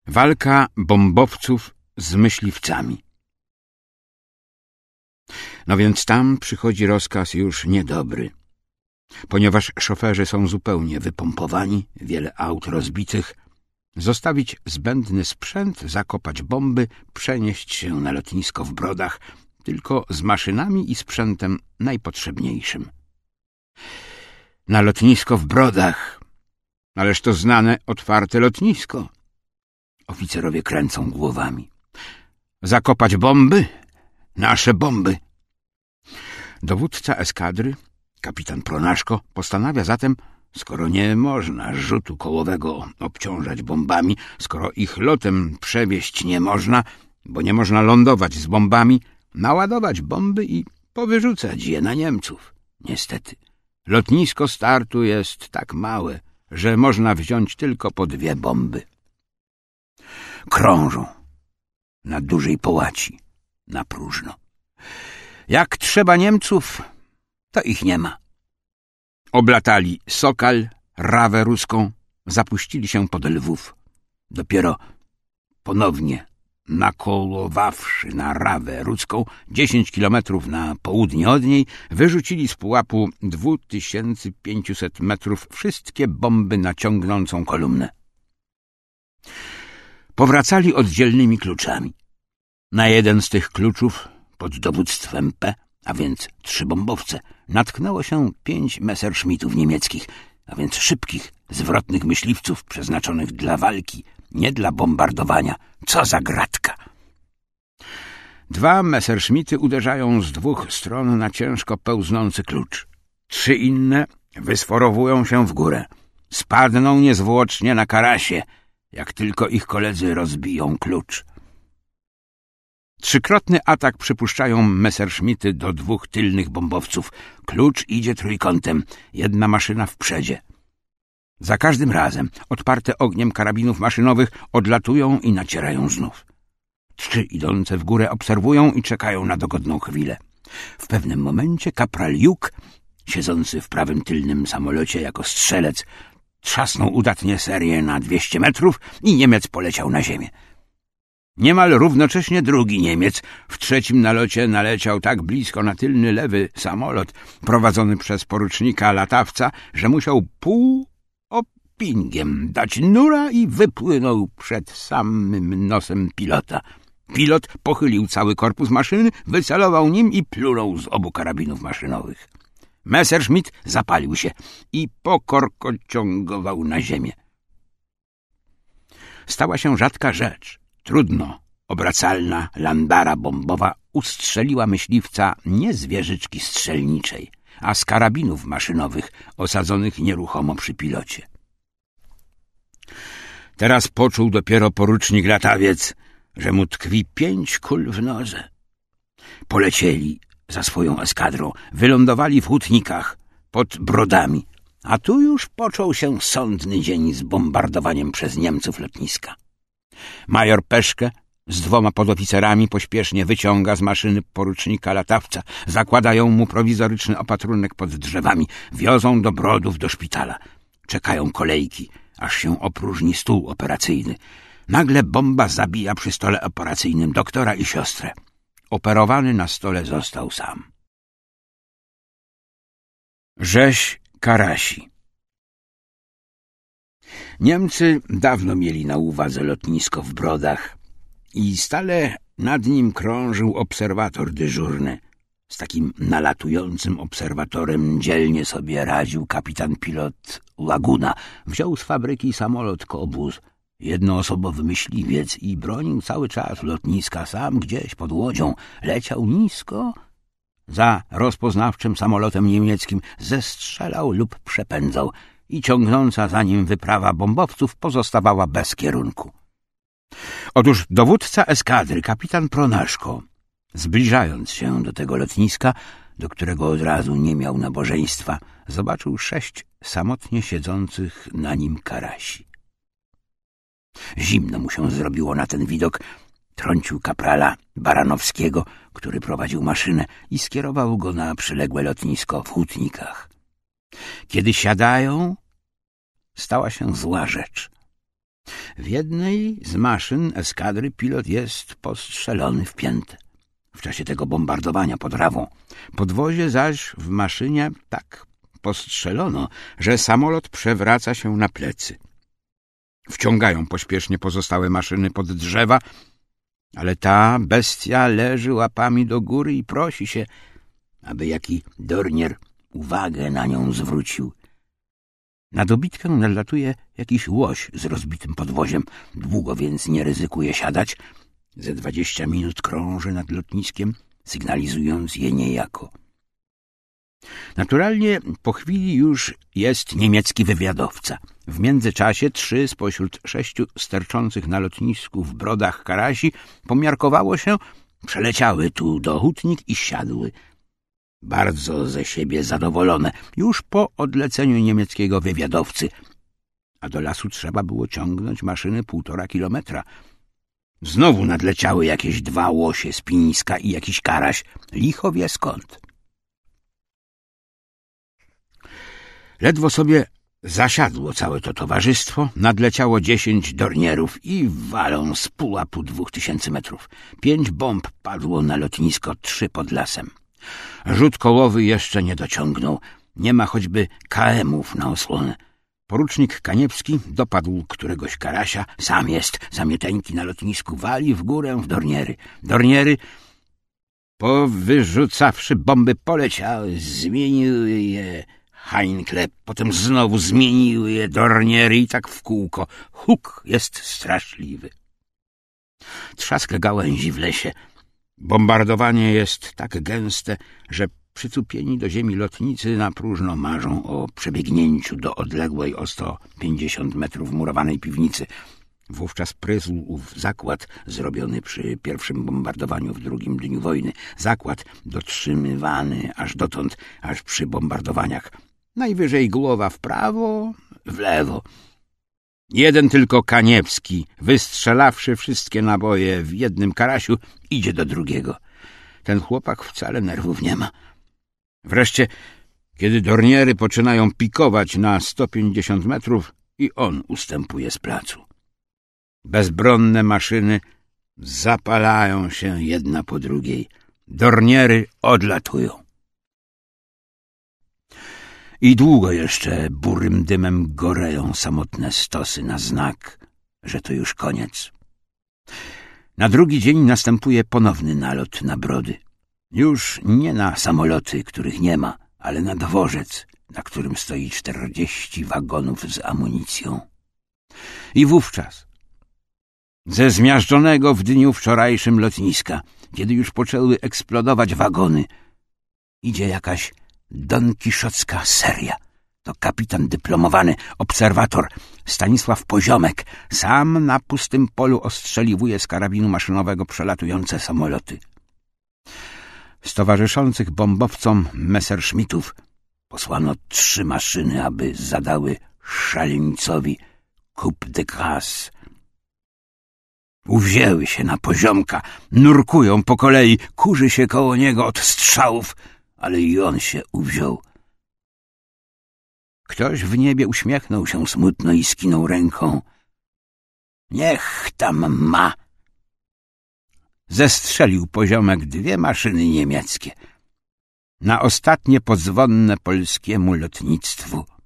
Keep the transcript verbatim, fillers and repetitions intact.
Walka bombowców z myśliwcami. No więc tam przychodzi rozkaz już niedobry. Ponieważ szoferzy są zupełnie wypompowani, wiele aut rozbitych, zostawić zbędny sprzęt, zakopać bomby, przenieść się na lotnisko w Brodach, tylko z maszynami i sprzętem najpotrzebniejszym. Na lotnisko w Brodach. Ależ to znane, otwarte lotnisko. Oficerowie kręcą głowami. Zakopać bomby? Nasze bomby. Dowódca eskadry, kapitan Pronaszko, postanawia zatem, skoro nie można rzutu kołowego obciążać bombami, skoro ich lotem przewieźć nie można, bo nie można lądować z bombami, naładować bomby i powyrzucać je na Niemców. Niestety, lotnisko startu jest tak małe, że można wziąć tylko po dwie bomby. Krążą na dużej połaci, na próżno. Jak trzeba Niemców, to ich nie ma. Oblatali Sokal, Rawę Ruską, zapuścili się pod Lwów. Dopiero ponownie nakołowawszy na Rawę Ruską, dziesięć kilometrów na południe od niej, wyrzucili z pułapu dwa tysiące pięćset metrów wszystkie bomby na ciągnącą kolumnę. Powracali oddzielnymi kluczami. Na jeden z tych kluczów pod dowództwem P, a więc trzy bombowce, natknęło się pięć Messerschmittów niemieckich, a więc szybkich, zwrotnych myśliwców przeznaczonych dla walki, nie dla bombardowania. Co za gratka! Dwa Messerschmitty uderzają z dwóch stron na ciężko pełznący klucz. Trzy inne wysforowują się w górę. Spadną niezwłocznie na Karasie, jak tylko ich koledzy rozbiją klucz. Trzykrotny atak przypuszczają Messerschmitty do dwóch tylnych bombowców. Klucz idzie trójkątem, jedna maszyna w przedzie. Za każdym razem, odparte ogniem karabinów maszynowych, odlatują i nacierają znów. Trzy idące w górę obserwują i czekają na dogodną chwilę. W pewnym momencie kapral Juk, siedzący w prawym tylnym samolocie jako strzelec, trzasnął udatnie serię na dwieście metrów i Niemiec poleciał na ziemię. Niemal równocześnie drugi Niemiec w trzecim nalocie naleciał tak blisko na tylny lewy samolot prowadzony przez porucznika latawca, że musiał pół opingiem dać nura i wypłynął przed samym nosem pilota. Pilot pochylił cały korpus maszyny, wycelował nim i plunął z obu karabinów maszynowych. Messerschmitt zapalił się i pokorkociągował na ziemię. Stała się rzadka rzecz. Trudno obracalna landara bombowa ustrzeliła myśliwca nie z wieżyczki strzelniczej, a z karabinów maszynowych osadzonych nieruchomo przy pilocie. Teraz poczuł dopiero porucznik latawiec, że mu tkwi pięć kul w nodze. Polecieli za swoją eskadrą, wylądowali w Hutnikach pod Brodami, a tu już począł się sądny dzień z bombardowaniem przez Niemców lotniska. Major Peszke z dwoma podoficerami pośpiesznie wyciąga z maszyny porucznika latawca, zakładają mu prowizoryczny opatrunek pod drzewami, wiozą do Brodów do szpitala. Czekają kolejki, aż się opróżni stół operacyjny. Nagle bomba zabija przy stole operacyjnym doktora i siostrę. Operowany na stole został sam. Rzeź Karasi. Niemcy dawno mieli na uwadze lotnisko w Brodach i stale nad nim krążył obserwator dyżurny. Z takim nalatującym obserwatorem dzielnie sobie radził kapitan pilot Laguna. Wziął z fabryki samolot Kobuz, jednoosobowy myśliwiec i bronił cały czas lotniska. Sam gdzieś pod łodzią leciał nisko. Za rozpoznawczym samolotem niemieckim zestrzelał lub przepędzał i ciągnąca za nim wyprawa bombowców pozostawała bez kierunku. Otóż dowódca eskadry, kapitan Pronaszko, zbliżając się do tego lotniska, do którego od razu nie miał nabożeństwa, zobaczył sześć samotnie siedzących na nim Karasi. Zimno mu się zrobiło na ten widok. Trącił kaprala Baranowskiego, który prowadził maszynę, i skierował go na przyległe lotnisko w Hutnikach. Kiedy siadają, stała się zła rzecz. W jednej z maszyn eskadry pilot jest postrzelony w piętę w czasie tego bombardowania pod Rawą. Podwozie zaś w maszynie tak postrzelono, że samolot przewraca się na plecy. Wciągają pośpiesznie pozostałe maszyny pod drzewa, ale ta bestia leży łapami do góry i prosi się, aby jaki Dornier uwagę na nią zwrócił. Na dobitkę nadlatuje jakiś łoś z rozbitym podwoziem. Długo więc nie ryzykuje siadać. Ze dwadzieścia minut krąży nad lotniskiem, sygnalizując je niejako. Naturalnie po chwili już jest niemiecki wywiadowca. W międzyczasie trzy spośród sześciu sterczących na lotnisku w brodach karasi pomiarkowało się, przeleciały tu do hutnik i siadły. Bardzo ze siebie zadowolone, już po odleceniu niemieckiego wywiadowcy, a do lasu trzeba było ciągnąć maszyny półtora kilometra. Znowu nadleciały jakieś dwa łosie z Piniska i jakiś karaś, licho wie skąd. Ledwo sobie zasiadło całe to towarzystwo, nadleciało dziesięć Dornierów i walą z pułapu dwóch tysięcy metrów. Pięć bomb padło na lotnisko, trzy pod lasem. Rzut kołowy jeszcze nie dociągnął, nie ma choćby K M-ów na osłonę. Porucznik Kaniewski dopadł któregoś karasia, sam jest zamieteńki na lotnisku, wali w górę w Dorniery. Dorniery, powyrzucawszy bomby, poleciały, zmieniły je Heinkle, potem znowu zmieniły je Dorniery i tak w kółko. Huk jest straszliwy. Trzask gałęzi w lesie. Bombardowanie jest tak gęste, że przycupieni do ziemi lotnicy na próżno marzą o przebiegnięciu do odległej o sto pięćdziesiąt metrów murowanej piwnicy. Wówczas prysł ów zakład zrobiony przy pierwszym bombardowaniu w drugim dniu wojny. Zakład dotrzymywany aż dotąd, aż przy bombardowaniach. Najwyżej głowa w prawo, w lewo. Jeden tylko Kaniewski, wystrzelawszy wszystkie naboje w jednym karasiu, idzie do drugiego. Ten chłopak wcale nerwów nie ma. Wreszcie, kiedy Dorniery poczynają pikować na sto pięćdziesiąt metrów, i on ustępuje z placu. Bezbronne maszyny zapalają się jedna po drugiej. Dorniery odlatują. I długo jeszcze burym dymem goreją samotne stosy na znak, że to już koniec. Na drugi dzień następuje ponowny nalot na Brody. Już nie na samoloty, których nie ma, ale na dworzec, na którym stoi czterdzieści wagonów z amunicją. I wówczas, ze zmiażdżonego w dniu wczorajszym lotniska, kiedy już poczęły eksplodować wagony, idzie jakaś donkiszocka seria. To kapitan dyplomowany, obserwator Stanisław Poziomek, sam na pustym polu ostrzeliwuje z karabinu maszynowego przelatujące samoloty. Z towarzyszących bombowcom Messerschmittów posłano trzy maszyny, aby zadały szaleńcowi coup de grâce. Uwzięły się na Poziomka, nurkują po kolei, kurzy się koło niego od strzałów, ale i on się uwziął. Ktoś w niebie uśmiechnął się smutno i skinął ręką. Niech tam ma! Zestrzelił Poziomek dwie maszyny niemieckie. Na ostatnie podzwonne polskiemu lotnictwu.